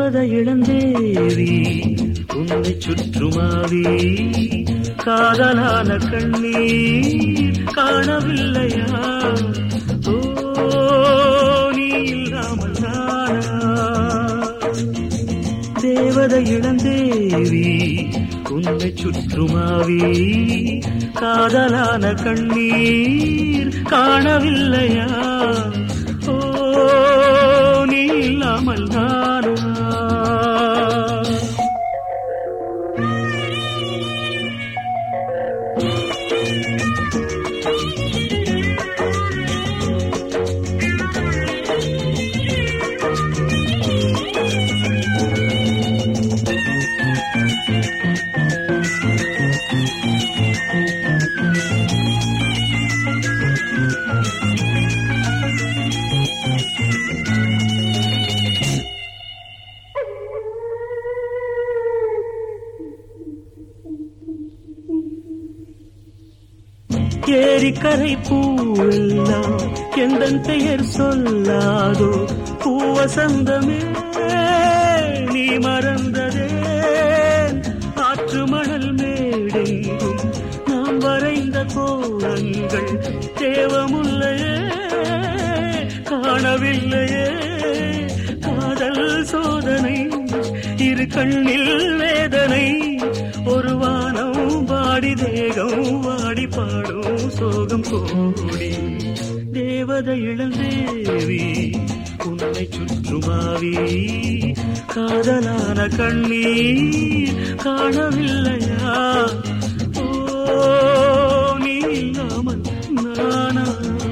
தேவதை இளந்தேவி உன்னை சுற்றுமாவி காதலான கண்ணீர் காணவில்லையா? ஓ நீ இல்லாமல் நானா? தேவதை இளந்தேவி உன்னை சுற்றுமாவி காதலான கண்ணீர் காணவில்லையா? ஓ நீ இல்லாமல் நானா? ஏரிக்கரை பூவெல்லாம் எந்தன் பெயர் சொல்லாதோ? பூவசந்தமே நீ மறந்ததே? ஆற்று மணல் மேடெங்கும் நாம் வரைந்த கோலங்கள் தேவமுல்லையே காணவில்லையே? காதல் சோதனை இரு கண்ணில் வேதனை ஒரு வானம் வாடி தேகம் வாடி பாடும் சோகம் கோடி. தேவதை இளந்தேவி உன்னை சுற்றுமாவி காதலான கண்ணீர் காணவில்லையா? ஓ நீ இல்லாமல் நானா?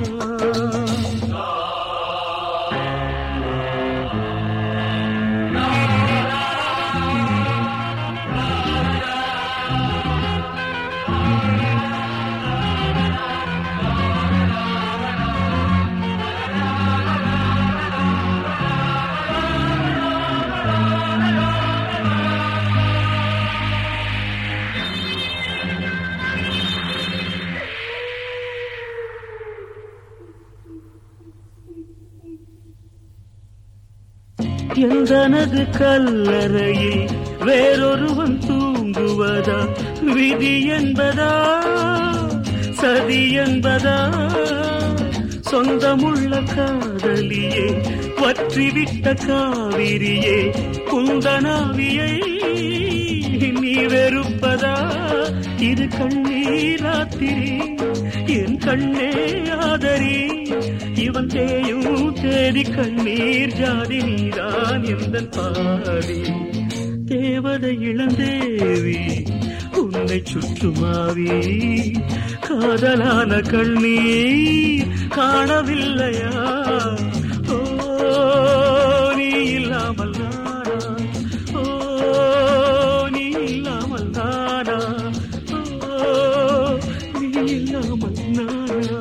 எந்தனது கல்லறையில் வேறொருவன் தூங்குவதா? விதி என்பதா சதி என்பதா? சொந்தமுள்ள காதலியே வற்றிவிட்ட காவிரியே குந்தனாவியை நீ வெறுப்பதா? இது கண்ணீராத்திரி என் கண்ணே ஆதரி. இவன் தேயும் தேதி கண்ணீர் ஜாதி நீதான் எந்தன் பாதி. தேவதை இளந்தேவி உன்னை சுற்றுமாவி காதலான கண்ணீர் காணவில்லையா? ஓ நீ இல்லாமல் நானா? ஓ நீ இல்லாமல் நானா? ஓ நீ இல்லாமல் நானா?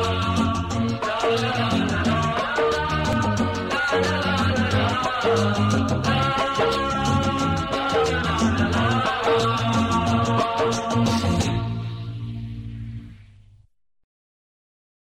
Oh